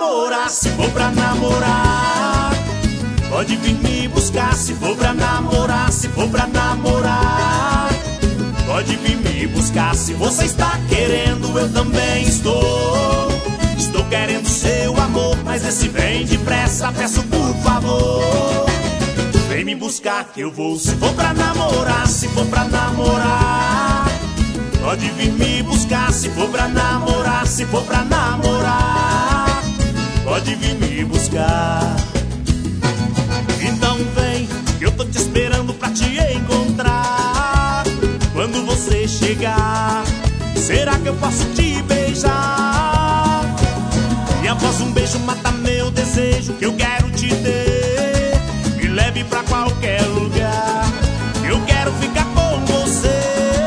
namorar, se for pra namorar. Pode vir me buscar se for pra namorar, se for pra namorar. Pode vir me buscar se você está querendo, eu também estou. Estou querendo seu amor, mas esse vem depressa, peço por favor. Vem me buscar que eu vou se for pra namorar, se for pra namorar. Pode vir me buscar se for pra namorar, se for pra namorar. Pode vir me buscar. Então vem, que eu tô te esperando pra te encontrar. Quando você chegar, será que eu posso te beijar? E após um beijo mata meu desejo, que eu quero te ter. Me leve pra qualquer lugar, eu quero ficar com você.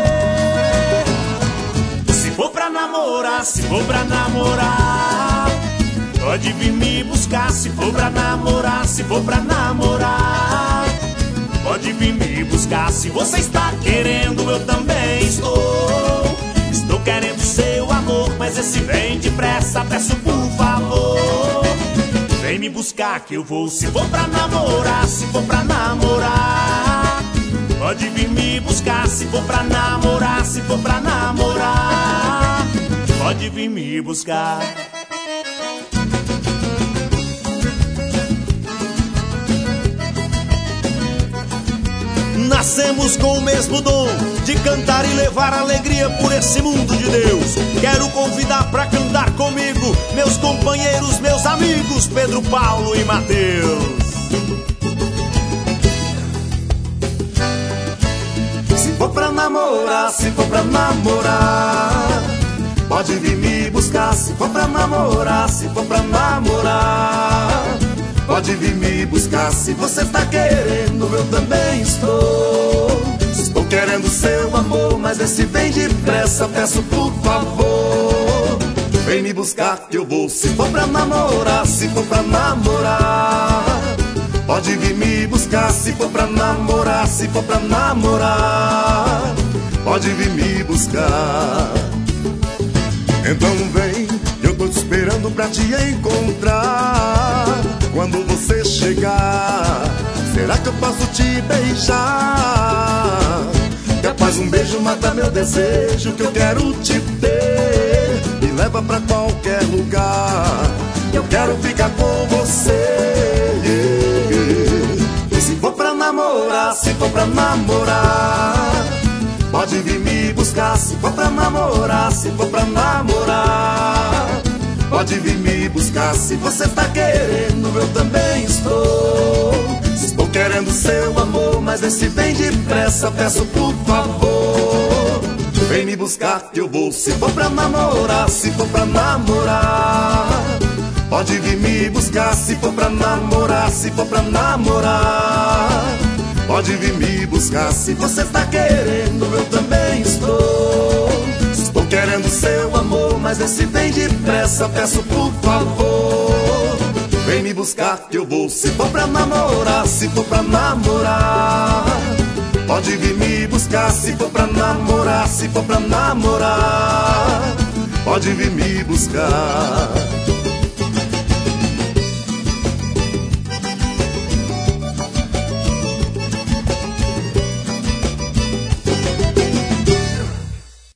Se for pra namorar, se for pra namorar. Pode vir me buscar se for pra namorar, se for pra namorar. Pode vir me buscar se você está querendo, eu também estou. Estou querendo seu amor, mas esse vem depressa, peço por favor. Vem me buscar que eu vou se for pra namorar, se for pra namorar. Pode vir me buscar se for pra namorar, se for pra namorar. Pode vir me buscar. Nascemos com o mesmo dom de cantar e levar alegria por esse mundo de Deus. Quero convidar pra cantar comigo meus companheiros, meus amigos Pedro, Paulo e Mateus. Se for pra namorar, se for pra namorar. Pode vir me buscar se for pra namorar, se for pra namorar. Pode vir me buscar se você tá querendo, eu também estou. Estou querendo seu amor, mas esse vem depressa, peço por favor. Vem me buscar que eu vou se for pra namorar, se for pra namorar. Pode vir me buscar se for pra namorar, se for pra namorar. Pode vir me buscar. Então vem, eu tô te esperando pra te encontrar. Quando você chegar, será que eu posso te beijar? Capaz um beijo mata meu desejo, que eu quero te ter. Me leva pra qualquer lugar, eu quero ficar com você. Se for pra namorar, se for pra namorar. Pode vir me buscar se for pra namorar, se for pra namorar. Pode vir me buscar se você tá querendo, eu também estou. Estou querendo seu amor, mas esse vem depressa, peço por favor. Vem me buscar que eu vou se for pra namorar, se for pra namorar. Pode vir me buscar se for pra namorar, se for pra namorar. Pode vir me buscar se você tá querendo, eu também estou. Estou querendo seu amor, mas esse vem depressa, peço por favor. Vem me buscar que eu vou se for pra namorar, se for pra namorar. Pode vir me buscar se for pra namorar, se for pra namorar. Pode vir me buscar.